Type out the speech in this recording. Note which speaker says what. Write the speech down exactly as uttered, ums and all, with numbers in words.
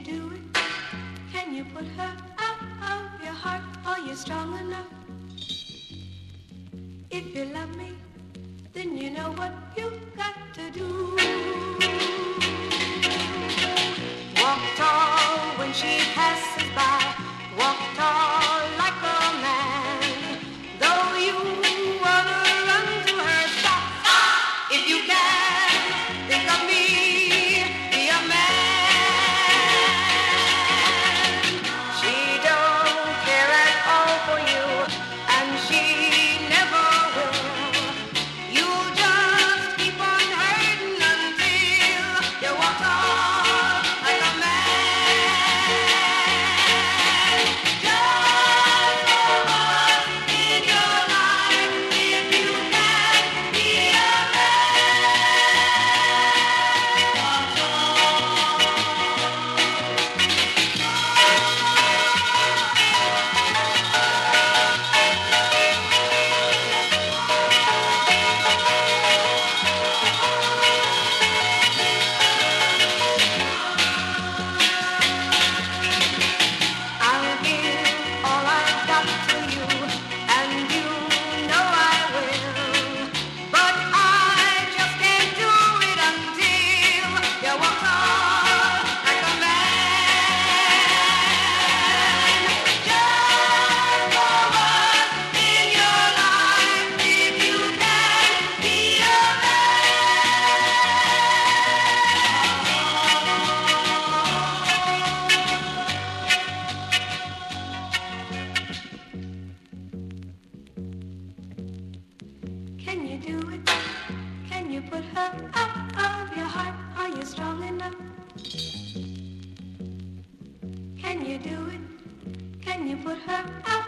Speaker 1: do it? Can you put her out of your heart? Are you strong enough? If you love me, then you know what you've got to do. Walk tall when she passes by. Walk tall like a man. Though you wanna run to her, stop. If you can, think of me, be a man. She don't care at all for you, and she never will. You'll just keep on hurting until you walk tall like a man. Just for once in your life, if you can be a I'll give all I've got to you, and you know I will. But I just can't do it until you walk tall like a man. Just for once in your life, if you can be a Can you do it? Can you put her out of your heart? Are you strong enough? Can you do it? Can you put her out